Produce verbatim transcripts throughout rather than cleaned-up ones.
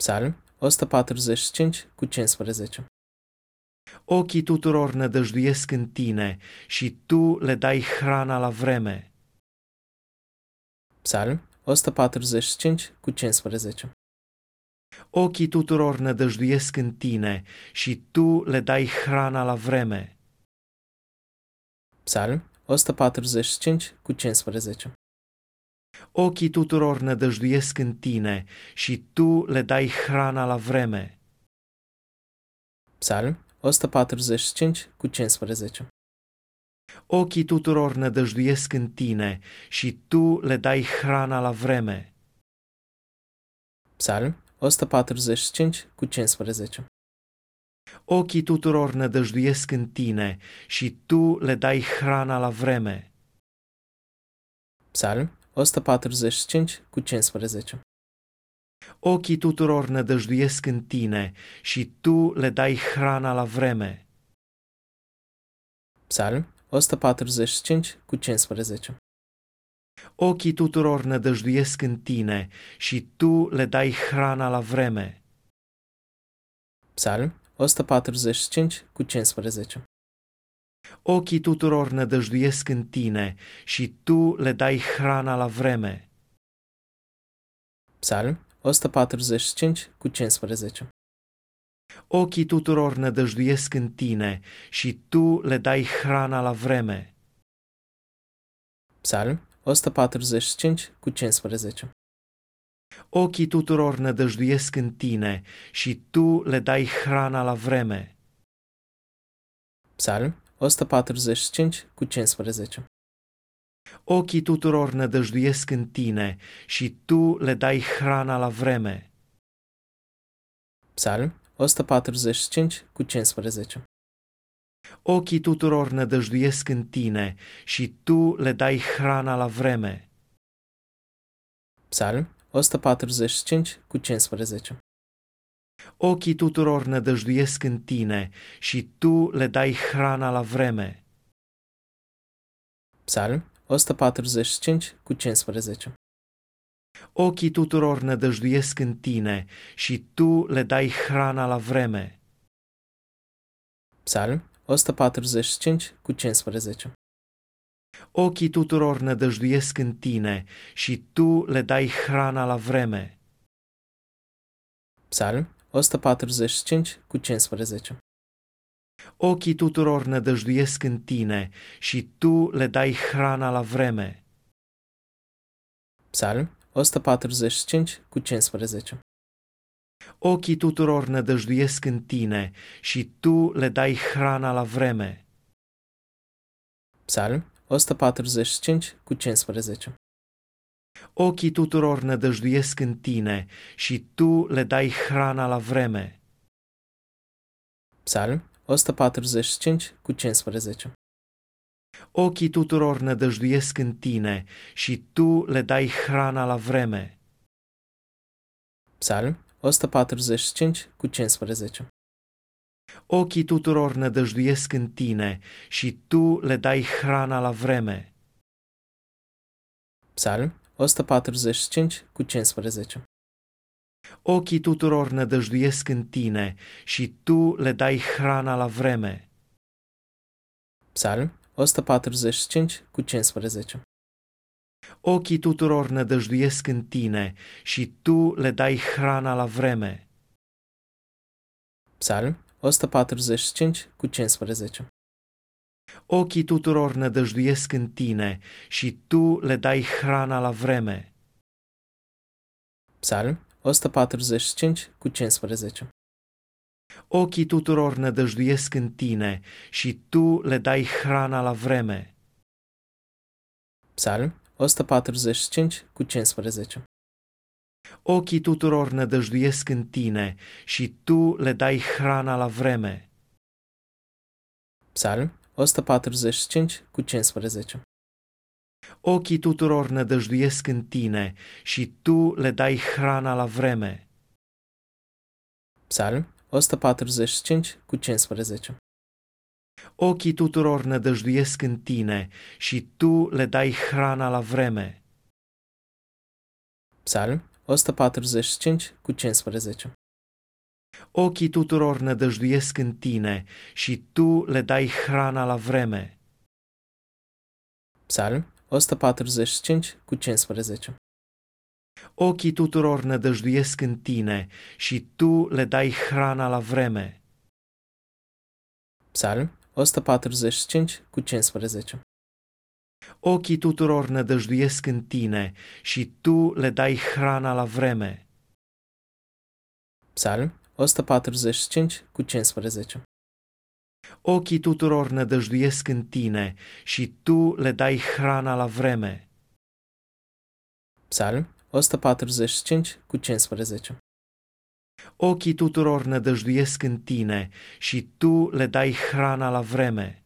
Psalm o sută patruzeci și cinci cu cincisprezece. Ochii tuturor nădăjduiesc în tine și tu le dai hrana la vreme. Psalm o sută patruzeci și cinci cu cincisprezece. Ochii tuturor nădăjduiesc în tine și tu le dai hrana la vreme. Psalm o sută patruzeci și cinci cu cincisprezece. Ochii tuturor nădăjduiesc în tine și tu le dai hrana la vreme. Psalm o sută patruzeci și cinci cu cincisprezece. Ochii tuturor nădăjduiesc în tine și tu le dai hrana la vreme. Psalm o sută patruzeci și cinci cu cincisprezece. Ochii tuturor nădăjduiesc în tine și tu le dai hrana la vreme. Psalm o sută patruzeci și cinci cu cincisprezece. Ochii tuturor nădăjduiesc în tine și tu le dai hrana la vreme. Psalm o sută patruzeci și cinci cu cincisprezece. Ochii tuturor nădăjduiesc în tine și tu le dai hrana la vreme. Psalm o sută patruzeci și cinci cu cincisprezece. Ochii tuturor nădăjduiesc în tine și tu le dai hrana la vreme. Psalm o sută patruzeci și cinci cu cincisprezece. Ochii tuturor nădăjduiesc în tine și tu le dai hrana la vreme. Psalm o sută patruzeci și cinci cu cincisprezece. Ochii tuturor nădăjduiesc în tine și tu le dai hrana la vreme. Psalm o sută patruzeci și cinci cu cincisprezece. Ochii tuturor nădăjduiesc în tine și tu le dai hrana la vreme. Psalm o sută patruzeci și cinci cu cincisprezece. Ochii tuturor nădăjduiesc în tine și tu le dai hrana la vreme. Psalm o sută patruzeci și cinci cu cincisprezece. Ochii tuturor nădăjduiesc în tine și tu le dai hrana la vreme. Psalm o sută patruzeci și cinci cu cincisprezece. Ochii tuturor nădăjduiesc în tine și tu le dai hrana la vreme. Psalm o sută patruzeci și cinci cu cincisprezece. Ochii tuturor nădăjduiesc în tine și tu le dai hrana la vreme. Psalm o sută patruzeci și cinci cu cincisprezece. Ochii tuturor nădăjduiesc în tine și tu le dai hrana la vreme. Psalm o sută patruzeci și cinci cu cincisprezece. Ochii tuturor nădăjduiesc în tine și tu le dai hrana la vreme. Psalm o sută patruzeci și cinci cu cincisprezece. Ochii tuturor nădăjduiesc în tine și tu le dai hrana la vreme. Psalm o sută patruzeci și cinci cu cincisprezece. Ochii tuturor nădăjduiesc în tine și tu le dai hrana la vreme. Psalm o sută patruzeci și cinci cu cincisprezece. Ochii tuturor nădăjduiesc în tine și tu le dai hrana la vreme. Psalm o sută patruzeci și cinci cu cincisprezece. Ochii tuturor nădăjduiesc în tine și tu le dai hrana la vreme. Psalm o sută patruzeci și cinci cu cincisprezece. Ochii tuturor nădăjduiesc în tine și tu le dai hrana la vreme. Psalm o sută patruzeci și cinci cu cincisprezece. Ochii tuturor nădăjduiesc în tine și tu le dai hrana la vreme. Psalm o sută patruzeci și cinci cu cincisprezece. Ochii tuturor nădăjduiesc în tine și tu le dai hrana la vreme. Psalm o sută patruzeci și cinci cu cincisprezece. Ochii tuturor nădăjduiesc în tine și tu le dai hrana la vreme. Psalm o sută patruzeci și cinci cu cincisprezece. Ochii tuturor nădăjduiesc în tine și tu le dai hrana la vreme. Psalm o sută patruzeci și cinci cu cincisprezece. Ochii tuturor nădăjduiesc în tine și tu le dai hrana la vreme. Psalm o sută patruzeci și cinci cu cincisprezece. Ochii tuturor nădăjduiesc în tine și tu le dai hrana la vreme. Psalm o sută patruzeci și cinci cu cincisprezece. Ochii tuturor nădăjduiesc în tine și tu le dai hrana la vreme. Psalm o sută patruzeci și cinci cu cincisprezece. Ochii tuturor nădăjduiesc în tine și tu le dai hrana la vreme. Psalm o sută patruzeci și cinci cu cincisprezece. Ochii tuturor nădăjduiesc în tine și tu le dai hrana la vreme. Psalm o sută patruzeci și cinci cu cincisprezece. Ochii tuturor nădăjduiesc în tine și tu le dai hrana la vreme.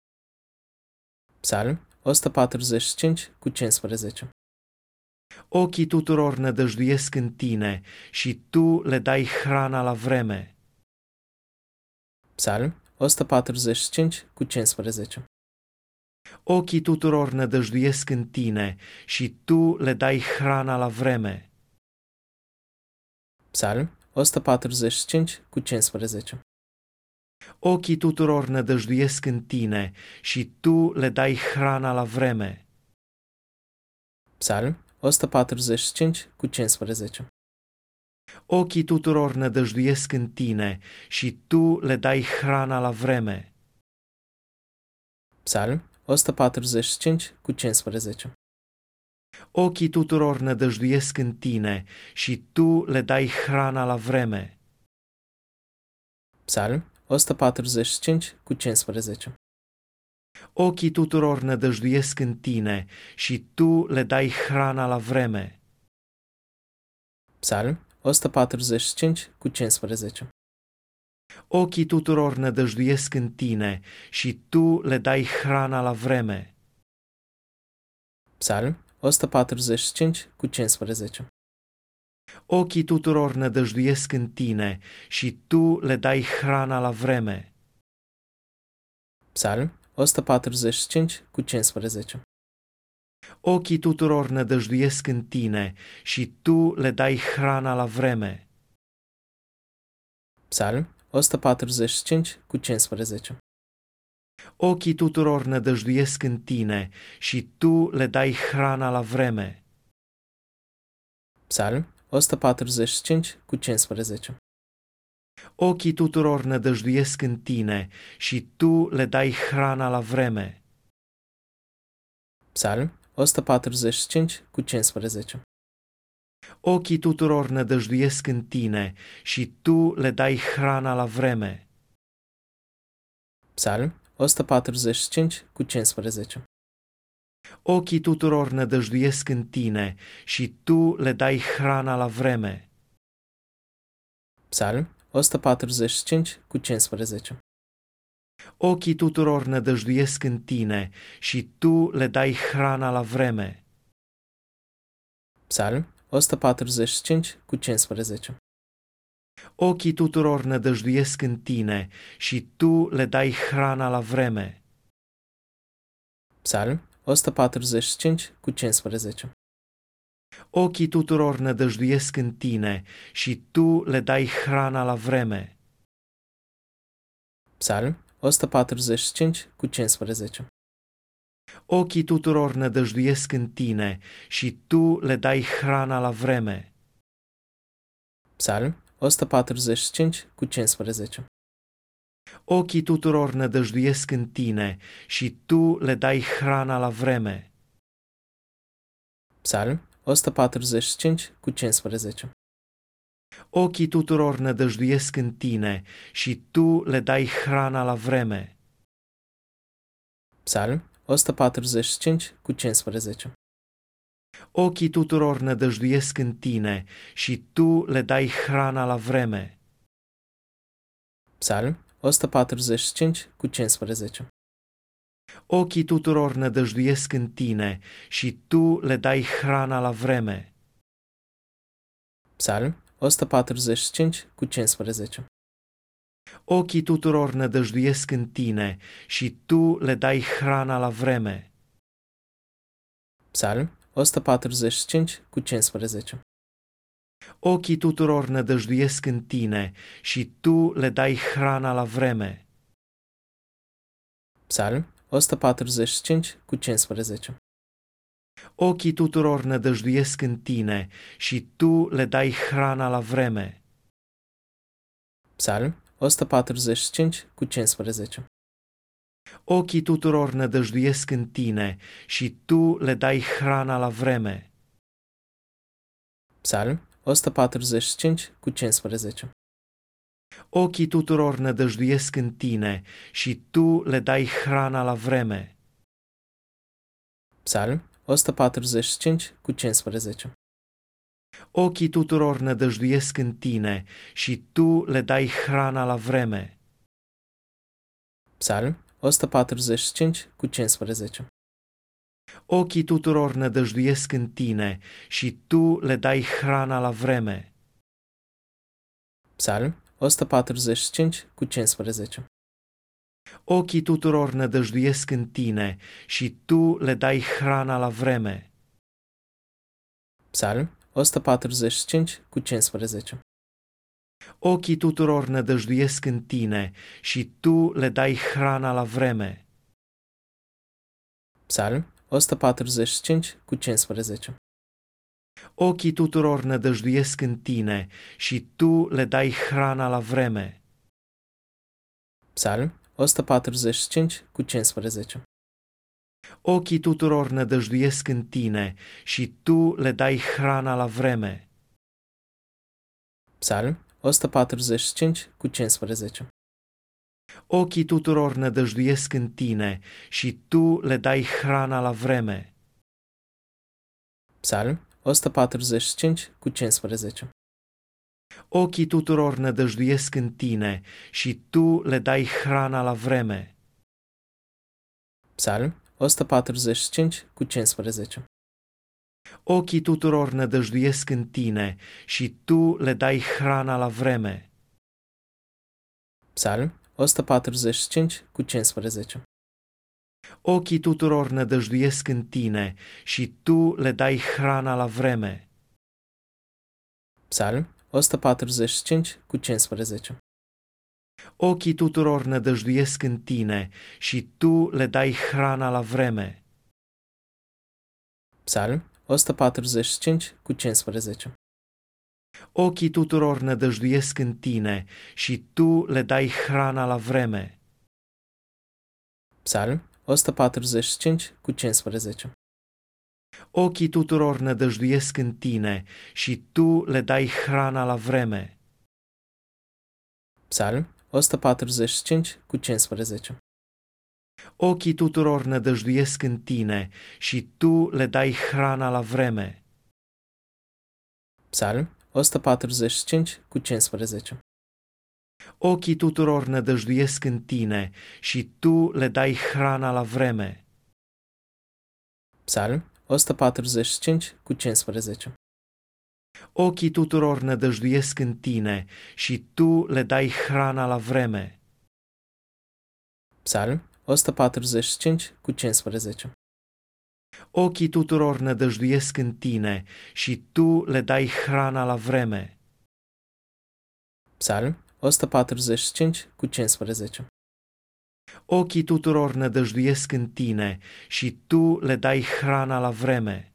Psalm o sută patruzeci și cinci cu cincisprezece. Ochii tuturor nădăjduiesc în tine și tu le dai hrana la vreme. Psalm o sută patruzeci și cinci cu cincisprezece. Ochii tuturor nădăjduiesc în tine și tu le dai hrana la vreme. Psalm o sută patruzeci și cinci cu cincisprezece. Ochii tuturor nădăjduiesc în tine și tu le dai hrana la vreme. Psalm o sută patruzeci și cinci cu cincisprezece. Ochii tuturor nădăjduiesc în tine și tu le dai hrana la vreme. Psalm o sută patruzeci și cinci cu cincisprezece. Ochii tuturor nădăjduiesc în tine și tu le dai hrana la vreme. Psalm o sută patruzeci și cinci cu cincisprezece. Ochii tuturor nădăjduiesc în tine și tu le dai hrana la vreme. Psalm o sută patruzeci și cinci cu cincisprezece. Ochii tuturor nădăjduiesc în tine și tu le dai hrana la vreme. Psalm o sută patruzeci și cinci cu cincisprezece. Ochii tuturor nădăjduiesc în tine și tu le dai hrana la vreme. Psalm o sută patruzeci și cinci cu cincisprezece. Ochii tuturor nădăjduiesc în tine și tu le dai hrana la vreme. Psalm o sută patruzeci și cinci cu cincisprezece. Ochii tuturor nădăjduiesc în tine și tu le dai hrana la vreme. Psalm o sută patruzeci și cinci cu cincisprezece. Ochii tuturor nădăjduiesc în tine și tu le dai hrana la vreme. Psalm o sută patruzeci și cinci cu cincisprezece. Ochii tuturor nădăjduiesc în tine și tu le dai hrana la vreme. Psalm o sută patruzeci și cinci cu cincisprezece. Ochii tuturor nădăjduiesc în tine și tu le dai hrana la vreme. Psalm o sută patruzeci și cinci cu cincisprezece. Ochii tuturor nădăjduiesc în tine și tu le dai hrana la vreme. Psalm o sută patruzeci și cinci cu cincisprezece. Ochii tuturor nădăjduiesc în tine și tu le dai hrana la vreme. Psalm o sută patruzeci și cinci cu cincisprezece. Ochii tuturor nădăjduiesc în tine și tu le dai hrana la vreme. Psalm o sută patruzeci și cinci cu cincisprezece. Ochii tuturor nădăjduiesc în tine și tu le dai hrana la vreme. Psalm o sută patruzeci și cinci cu cincisprezece. Ochii tuturor nădăjduiesc în tine și tu le dai hrana la vreme. Psalm o sută patruzeci și cinci cu cincisprezece. Ochii tuturor nădăjduiesc în tine și tu le dai hrana la vreme. Psalm o sută patruzeci și cinci cu cincisprezece. Ochii tuturor nădăjduiesc în tine și tu le dai hrana la vreme. Psalm o sută patruzeci și cinci cu cincisprezece. Ochii tuturor nădăjduiesc în tine și tu le dai hrana la vreme. Psalm o sută patruzeci și cinci cu cincisprezece. Ochii tuturor nădăjduiesc în tine și tu le dai hrana la vreme. Psalm o sută patruzeci și cinci cu cincisprezece. Ochii tuturor nădăjduiesc în tine și tu le dai hrana la vreme. Psalm o sută patruzeci și cinci cu cincisprezece. Ochii tuturor nădăjduiesc în tine și tu le dai hrana la vreme. Psalm o sută patruzeci și cinci cu cincisprezece. Ochii tuturor nădăjduiesc în tine și tu le dai hrana la vreme. Psalm o sută patruzeci și cinci cu cincisprezece. Ochii tuturor nădăjduiesc în tine și tu le dai hrana la vreme. Psalm o sută patruzeci și cinci cu cincisprezece. Ochii tuturor nădăjduiesc în tine și tu le dai hrana la vreme. Psalm o sută patruzeci și cinci cu cincisprezece. Ochii tuturor nădăjduiesc în tine și tu le dai hrana la vreme. Psalm o sută patruzeci și cinci cu cincisprezece. Ochii tuturor nădăjduiesc în tine și tu le dai hrana la vreme. Psalm o sută patruzeci și cinci cu cincisprezece. Ochii tuturor nădăjduiesc în tine și tu le dai hrana la vreme. Psalm o sută patruzeci și cinci cu cincisprezece. Ochii tuturor nădăjduiesc în tine și tu le dai hrana la vreme. Psalm o sută patruzeci și cinci cu cincisprezece. Ochii tuturor nădăjduiesc în tine și tu le dai hrana la vreme. Psalm o sută patruzeci și cinci cu cincisprezece. Ochii tuturor nădăjduiesc în tine și tu le dai hrana la vreme. Psalm o sută patruzeci și cinci cu cincisprezece. Ochii tuturor nădăjduiesc în tine și tu le dai hrana la vreme. Psalm o sută patruzeci și cinci cu cincisprezece. Ochii tuturor nădăjduiesc în tine și tu le dai hrana la vreme. Psalm o sută patruzeci și cinci cu cincisprezece. Ochii tuturor nădăjduiesc în tine și tu le dai hrana la vreme. Psalm o sută patruzeci și cinci cu cincisprezece. Ochii tuturor nădăjduiesc în tine și tu le dai hrana la vreme. Psalm o sută patruzeci și cinci cu cincisprezece. Ochii tuturor nădăjduiesc în tine și tu le dai hrana la vreme. Psalm o sută patruzeci și cinci cu cincisprezece. Ochii tuturor nădăjduiesc în tine și tu le dai hrana la vreme. Psalm o sută patruzeci și cinci cu cincisprezece. Ochii tuturor nădăjduiesc în tine și tu le dai hrana la vreme. Psalm o sută patruzeci și cinci cu cincisprezece. Ochii tuturor nădăjduiesc în tine și tu le dai hrana la vreme. Psalm o sută patruzeci și cinci cu cincisprezece. Ochii tuturor nădăjduiesc în tine și tu le dai hrana la vreme. Psalm o sută patruzeci și cinci cu cincisprezece. Ochii tuturor nădăjduiesc în tine și tu le dai hrana la vreme. Psalm o sută patruzeci și cinci cu cincisprezece. Ochii tuturor nădăjduiesc în tine și tu le dai hrana la vreme.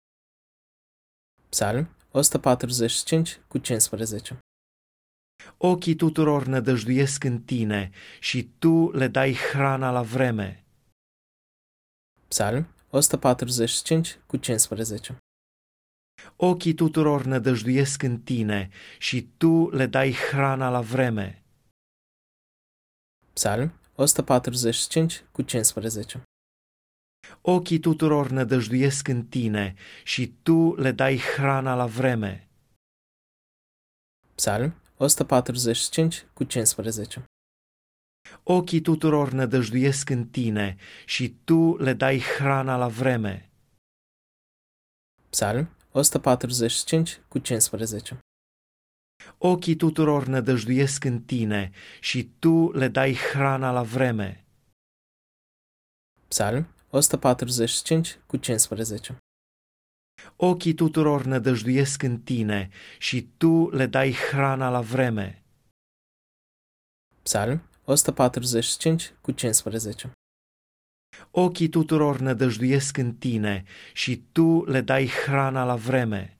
Psalm o sută patruzeci și cinci cu cincisprezece. Ochii tuturor nădăjduiesc în tine și tu le dai hrana la vreme. Psalm o sută patruzeci și cinci cu cincisprezece. Ochii tuturor nădăjduiesc în tine și tu le dai hrana la vreme. Psalm o sută patruzeci și cinci cu cincisprezece. Ochii tuturor nădăjduiesc în tine și tu le dai hrana la vreme. Psalm o sută patruzeci și cinci cu cincisprezece. Ochii tuturor nădăjduiesc în tine și tu le dai hrana la vreme. Psalm o sută patruzeci și cinci cu cincisprezece. Ochii tuturor nădăjduiesc în tine și tu le dai hrana la vreme. Psalm o sută patruzeci și cinci cu cincisprezece. Ochii tuturor nădăjduiesc în tine și tu le dai hrana la vreme. Psalm o sută patruzeci și cinci cu cincisprezece. Ochii tuturor nădăjduiesc în tine și tu le dai hrana la vreme.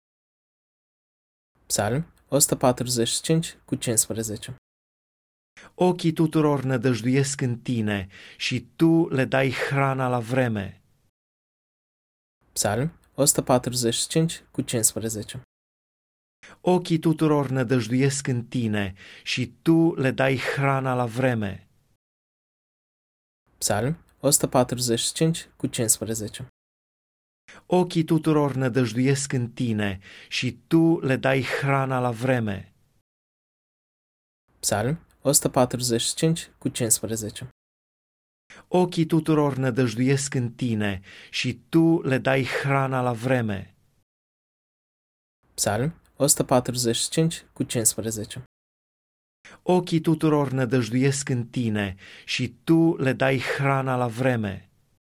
Psalm o sută patruzeci și cinci cu cincisprezece. Ochii tuturor nădăjduiesc în tine și tu le dai hrana la vreme. Psalm o sută patruzeci și cinci cu cincisprezece. Ochii tuturor nădăjduiesc în tine și tu le dai hrana la vreme. Psalm o sută patruzeci și cinci cu cincisprezece. Ochii tuturor nădăjduiesc în tine și tu le dai hrana la vreme. Psalm o sută patruzeci și cinci cu cincisprezece. Ochii tuturor nădăjduiesc în tine și tu le dai hrana la vreme. Psalm o sută patruzeci și cinci cu cincisprezece. Ochii tuturor nădăjduiesc în tine și tu le dai hrana la vreme.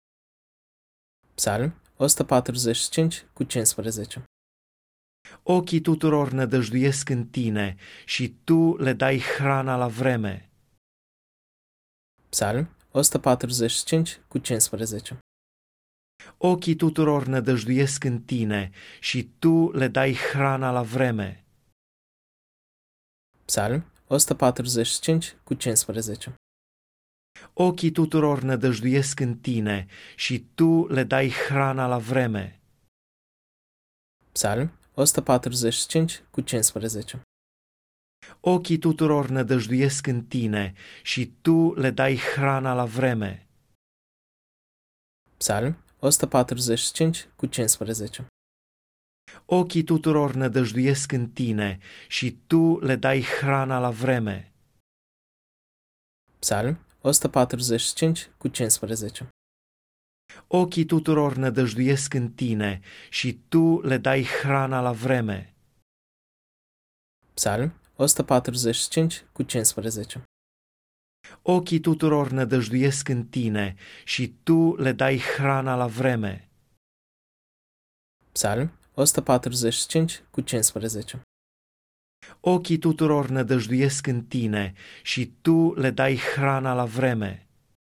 Psalm o sută patruzeci și cinci cu cincisprezece. Ochii tuturor nădăjduiesc în tine și tu le dai hrana la vreme. Psalm o sută patruzeci și cinci cu cincisprezece. Ochii tuturor nădăjduiesc în tine și tu le dai hrana la vreme. Psalm o sută patruzeci și cinci cu cincisprezece. Ochii tuturor nădăjduiesc în tine și tu le dai hrana la vreme. Psalm o sută patruzeci și cinci cu cincisprezece. Ochii tuturor nădăjduiesc în tine și tu le dai hrana la vreme. Psalm o sută patruzeci și cinci cu cincisprezece. Ochii tuturor nădăjduiesc în tine și tu le dai hrana la vreme. Psalm o sută patruzeci și cinci cu cincisprezece. Ochii tuturor nădăjduiesc în tine și tu le dai hrana la vreme. Psalm o sută patruzeci și cinci cu cincisprezece. Ochii tuturor nădăjduiesc în tine și tu le dai hrana la vreme. Psalm o sută patruzeci și cinci cu cincisprezece. Ochii tuturor nădăjduiesc în tine și tu le dai hrana la vreme.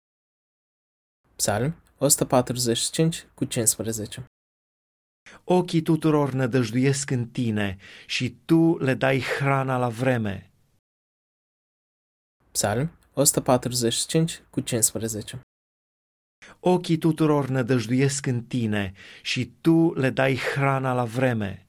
Psalm o sută patruzeci și cinci cu cincisprezece. Ochii tuturor nădăjduiesc în tine și tu le dai hrana la vreme. Psalm o sută patruzeci și cinci cu cincisprezece. Ochii tuturor nădăjduiesc în tine și tu le dai hrana la vreme.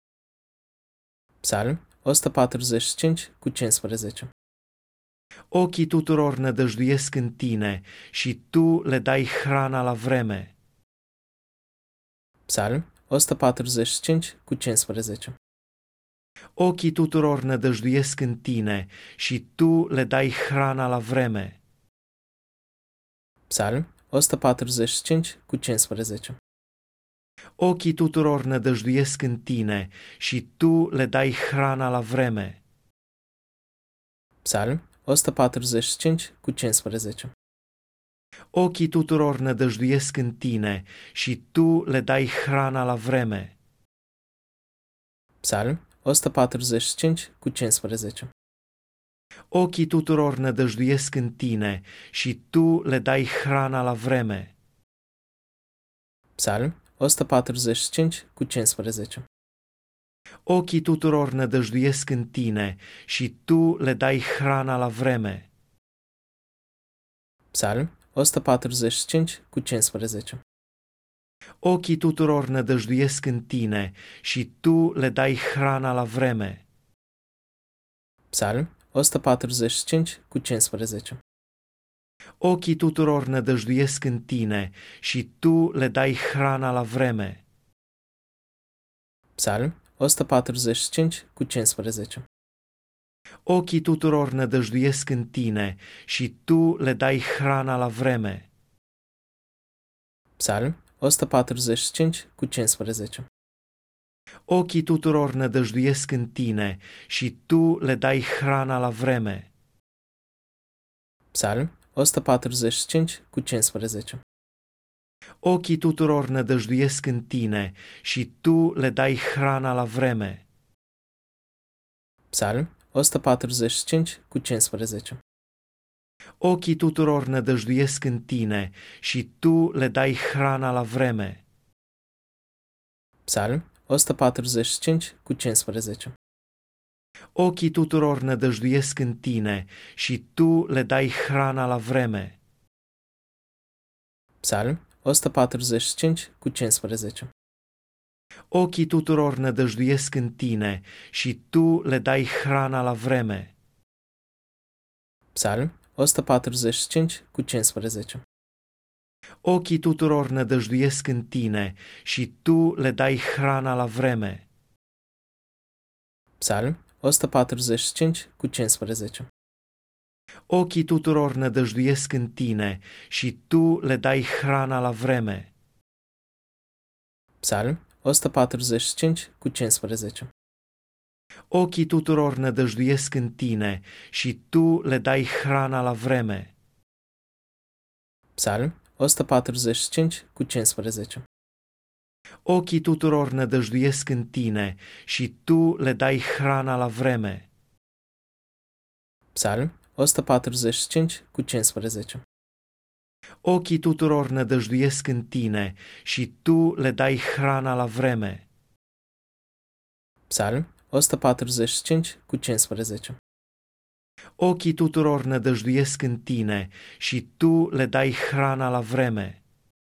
Psalm o sută patruzeci și cinci cu cincisprezece. Ochii tuturor nădăjduiesc în tine și tu le dai hrana la vreme. Psalm o sută patruzeci și cinci cu cincisprezece. Ochii tuturor nădăjduiesc în tine și tu le dai hrana la vreme. Psalm o sută patruzeci și cinci cu cincisprezece. Ochii tuturor nădăjduiesc în tine și tu le dai hrana la vreme. Psalm o sută patruzeci și cinci cu cincisprezece. Ochii tuturor nădăjduiesc în tine și tu le dai hrana la vreme. Psalm o sută patruzeci și cinci cu cincisprezece. Ochii tuturor nădăjduiesc în tine și tu le dai hrana la vreme. Psalm o sută patruzeci și cinci cu cincisprezece. Ochii tuturor nădăjduiesc în tine și tu le dai hrana la vreme. Psalm o sută patruzeci și cinci cu cincisprezece. Ochii tuturor nădăjduiesc în tine și tu le dai hrana la vreme. Psalm o sută patruzeci și cinci cu cincisprezece. Ochii tuturor nădăjduiesc în tine și tu le dai hrana la vreme. Psalm o sută patruzeci și cinci cu cincisprezece. Ochii tuturor nădăjduiesc în tine și tu le dai hrana la vreme. Psalm o sută patruzeci și cinci cu cincisprezece. Ochii tuturor nădăjduiesc în tine și tu le dai hrana la vreme. Psalm o sută patruzeci și cinci cu cincisprezece. Ochii tuturor nădăjduiesc în tine și tu le dai hrana la vreme. Psalm o sută patruzeci și cinci cu cincisprezece. Ochii tuturor nădăjduiesc în tine și tu le dai hrana la vreme. Psalm o sută patruzeci și cinci cu cincisprezece. Ochii tuturor nădăjduiesc în tine și tu le dai hrana la vreme. Psalm o sută patruzeci și cinci cu cincisprezece. Ochii tuturor nădăjduiesc în tine și tu le dai hrana la vreme. Psalm o sută patruzeci și cinci cu cincisprezece. Ochii tuturor nădăjduiesc în tine și tu le dai hrana la vreme. Psalm o sută patruzeci și cinci cu cincisprezece. Ochii tuturor nădăjduiesc în tine și tu le dai hrana la vreme. Psalm o sută patruzeci și cinci cu cincisprezece. Ochii tuturor nădăjduiesc în tine și tu le dai hrana la vreme. Psalm o sută patruzeci și cinci cu cincisprezece. Ochii tuturor nădăjduiesc în tine și tu le dai hrana la vreme. Psalm o sută patruzeci și cinci cu cincisprezece. Ochii tuturor nădăjduiesc în tine și tu le dai hrana la vreme. Psalm o sută patruzeci și cinci cu cincisprezece. Ochii tuturor nădăjduiesc în tine și tu le dai hrana la vreme.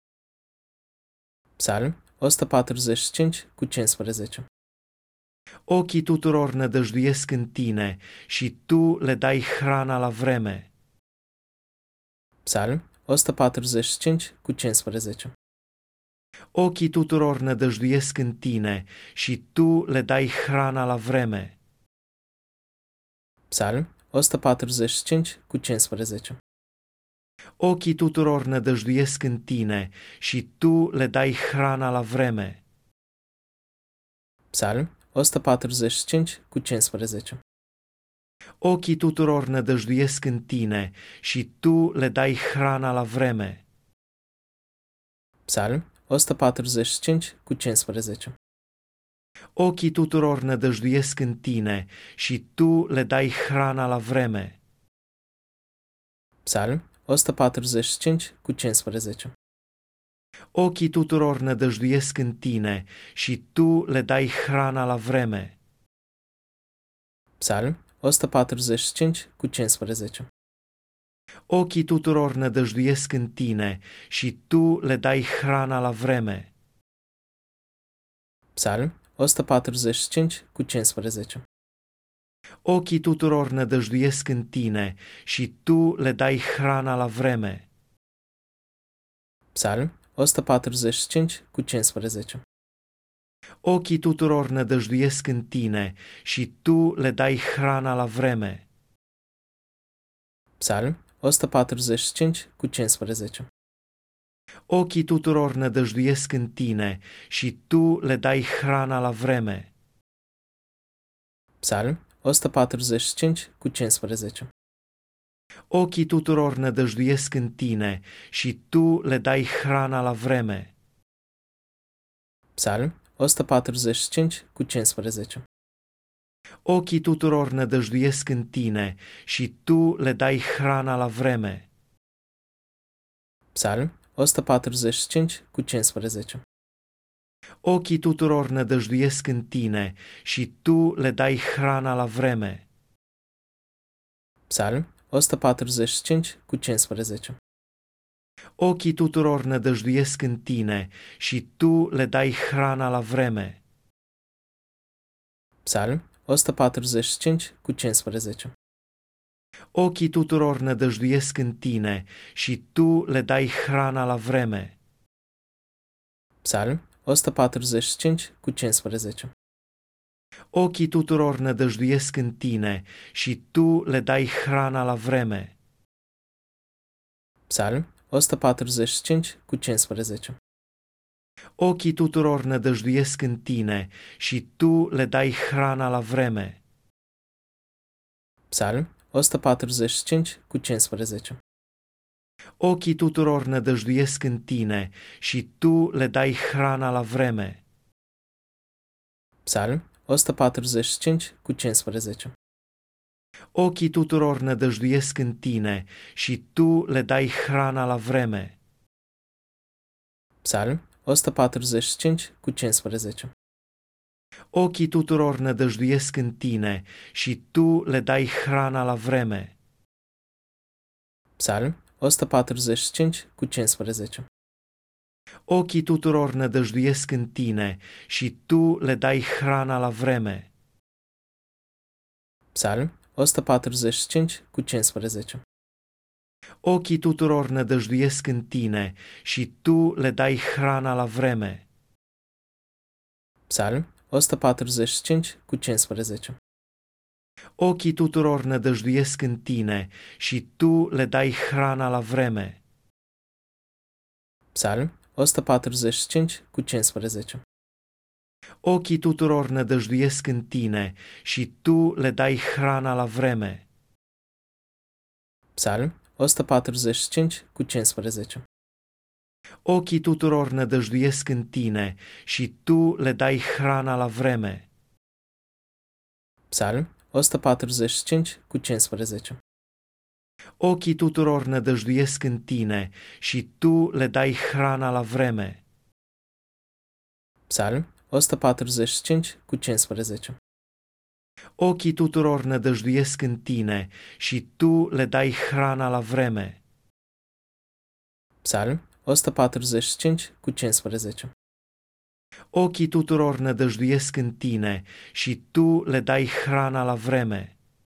Psalm o sută patruzeci și cinci cu cincisprezece. Ochii tuturor nădăjduiesc în tine și tu le dai hrana la vreme. Psalm o sută patruzeci și cinci cu cincisprezece. Ochii tuturor nădăjduiesc în tine și tu le dai hrana la vreme. Psalm o sută patruzeci și cinci cu cincisprezece. Ochii tuturor nădăjduiesc în tine și tu le dai hrana la vreme. Psalm o sută patruzeci și cinci cu cincisprezece. Ochii tuturor nădăjduiesc în tine și tu le dai hrana la vreme. Psalm o sută patruzeci și cinci cu cincisprezece. Ochii tuturor nădăjduiesc în tine și tu le dai hrana la vreme. Psalm o sută patruzeci și cinci cu cincisprezece. Ochii tuturor nădăjduiesc în tine și tu le dai hrana la vreme. Psalm o sută patruzeci și cinci cu cincisprezece. Ochii tuturor nădăjduiesc în tine și tu le dai hrana la vreme. Psalm o sută patruzeci și cinci cu cincisprezece. Ochii tuturor nădăjduiesc în tine și tu le dai hrana la vreme. Psalm o sută patruzeci și cinci cu cincisprezece. Ochii tuturor nădăjduiesc în tine și tu le dai hrana la vreme. Psalm o sută patruzeci și cinci cu cincisprezece. Ochii tuturor nădăjduiesc în tine și tu le dai hrana la vreme. Psalm o sută patruzeci și cinci cu cincisprezece. Ochii tuturor nădăjduiesc în tine și tu le dai hrana la vreme. Psalm o sută patruzeci și cinci cu cincisprezece. Ochii tuturor nădăjduiesc în tine și tu le dai hrana la vreme. Psalm o sută patruzeci și cinci cu cincisprezece. Ochii tuturor nădăjduiesc în tine și tu le dai hrana la vreme. Psalm o sută patruzeci și cinci cu cincisprezece. Ochii tuturor nădăjduiesc în tine și tu le dai hrana la vreme. Psalm o sută patruzeci și cinci cu cincisprezece. Ochii tuturor nădăjduiesc în tine și tu le dai hrana la vreme. Psalm o sută patruzeci și cinci cu cincisprezece. Ochii tuturor nădăjduiesc în tine și tu le dai hrana la vreme. Psalm o sută patruzeci și cinci cu cincisprezece. Ochii tuturor nădăjduiesc în tine și tu le dai hrana la vreme. Psalm o sută patruzeci și cinci cu cincisprezece. Ochii tuturor nădăjduiesc în tine și tu le dai hrana la vreme. Psalm o sută patruzeci și cinci cu cincisprezece. Ochii tuturor nădăjduiesc în tine și tu le dai hrana la vreme. Psalm o sută patruzeci și cinci cu cincisprezece. Ochii tuturor nădăjduiesc în tine și tu le dai hrana la vreme. Psalm o sută patruzeci și cinci cu cincisprezece. Ochii tuturor nădăjduiesc în tine și tu le dai hrana la vreme. Psalm o sută patruzeci și cinci cu cincisprezece. Ochii tuturor nădăjduiesc în tine și tu le dai hrana la vreme. Psalm o sută patruzeci și cinci cu cincisprezece. Ochii tuturor nădăjduiesc în tine și tu le dai hrana la vreme. Psalm o sută patruzeci și cinci cu cincisprezece. Ochii tuturor nădăjduiesc în tine și tu le dai hrana la vreme. Psalm o sută patruzeci și cinci cu cincisprezece. Ochii tuturor nădăjduiesc în tine și tu le dai hrana la vreme. Psalm o sută patruzeci și cinci cu cincisprezece. Ochii tuturor nădăjduiesc în tine și tu le dai hrana la vreme. Psalm o sută patruzeci și cinci cu cincisprezece. Ochii tuturor nădăjduiesc în tine și tu le dai hrana la vreme. Psalm o sută patruzeci și cinci cu cincisprezece. Ochii tuturor nădăjduiesc în tine și tu le dai hrana la vreme.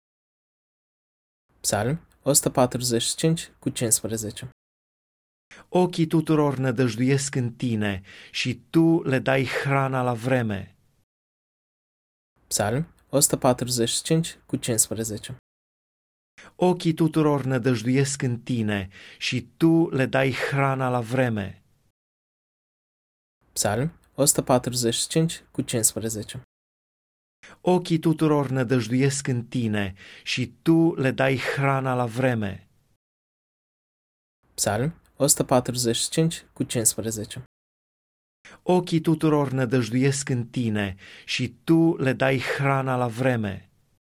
Psalm o sută patruzeci și cinci cu cincisprezece. Ochii tuturor nădăjduiesc în tine și tu le dai hrana la vreme. Psalm o sută patruzeci și cinci cu cincisprezece. Ochii tuturor nădăjduiesc în tine și tu le dai hrana la vreme. Psalm o sută patruzeci și cinci cu cincisprezece. Ochii tuturor nădăjduiesc în tine și tu le dai hrana la vreme. Psalm o sută patruzeci și cinci cu cincisprezece. Ochii tuturor nădăjduiesc în tine și tu le dai hrana la vreme.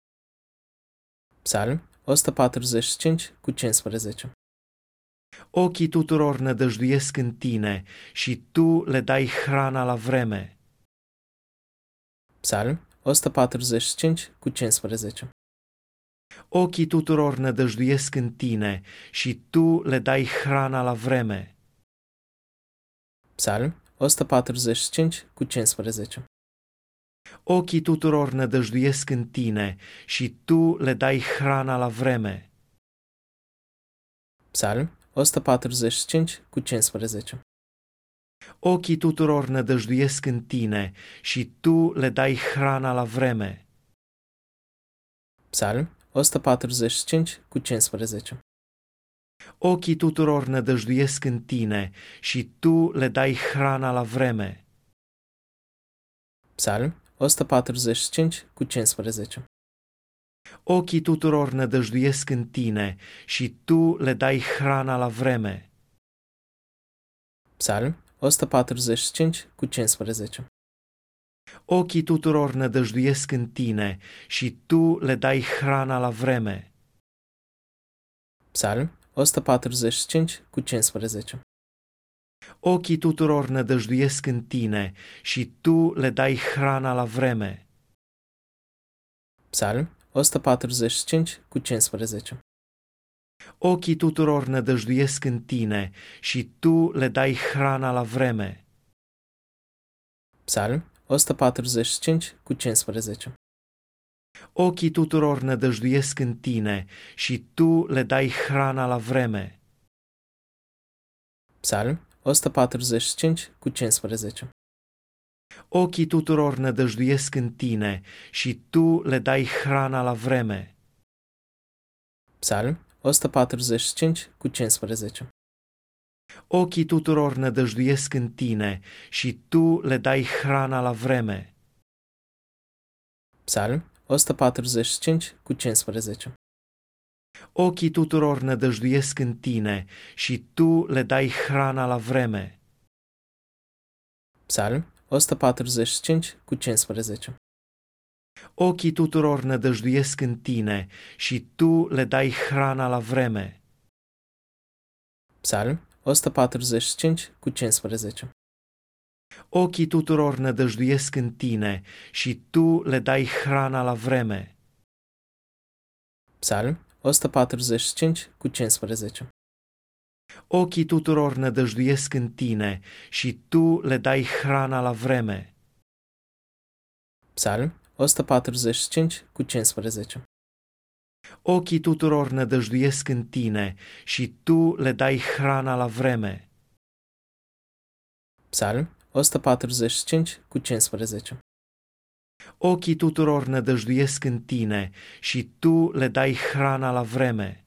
Psalm o sută patruzeci și cinci cu cincisprezece. Ochii tuturor nădăjduiesc în tine și tu le dai hrana la vreme. Psalm o sută patruzeci și cinci cu cincisprezece. Ochii tuturor nădăjduiesc în tine și tu le dai hrana la vreme. Psalm o sută patruzeci și cinci cu cincisprezece. Ochii tuturor nădăjduiesc în tine și tu le dai hrana la vreme. Psalm o sută patruzeci și cinci cu cincisprezece. Ochii tuturor nădăjduiesc în tine și tu le dai hrana la vreme. Psalm o sută patruzeci și cinci cu cincisprezece. Ochii tuturor nădăjduiesc în tine și tu le dai hrana la vreme. Psalm o sută patruzeci și cinci cu cincisprezece. Ochii tuturor nădăjduiesc în tine și tu le dai hrana la vreme. Psalm o sută patruzeci și cinci cu cincisprezece. Ochii tuturor nădăjduiesc în tine și tu le dai hrana la vreme. Psalm o sută patruzeci și cinci cu cincisprezece. Ochii tuturor nădăjduiesc în tine și tu le dai hrana la vreme. Psalm o sută patruzeci și cinci cu cincisprezece. Ochii tuturor nădăjduiesc în tine și tu le dai hrana la vreme. Psalm o sută patruzeci și cinci cu cincisprezece. Ochii tuturor nădăjduiesc în tine și tu le dai hrana la vreme. Psalm o sută patruzeci și cinci cu cincisprezece. Ochii tuturor nădăjduiesc în tine și tu le dai hrana la vreme. Psalm o sută patruzeci și cinci cu cincisprezece. Ochii tuturor nădăjduiesc în tine și tu le dai hrana la vreme. Psalm o sută patruzeci și cinci cu cincisprezece. Ochii tuturor nădăjduiesc în tine și tu le dai hrana la vreme. Psalm o sută patruzeci și cinci cu cincisprezece. Ochii tuturor nădăjduiesc în tine și tu le dai hrana la vreme. Psalm o sută patruzeci și cinci cu cincisprezece. Ochii tuturor nădăjduiesc în tine și tu le dai hrana la vreme. Psalm o sută patruzeci și cinci cu cincisprezece. Ochii tuturor nădăjduiesc în tine și tu le dai hrana la vreme. Psalm o sută patruzeci și cinci cu cincisprezece. Ochii tuturor nădăjduiesc în tine și tu le dai hrana la vreme. Psalm o sută patruzeci și cinci cu cincisprezece. Ochii tuturor nădăjduiesc în tine și tu le dai hrana la vreme.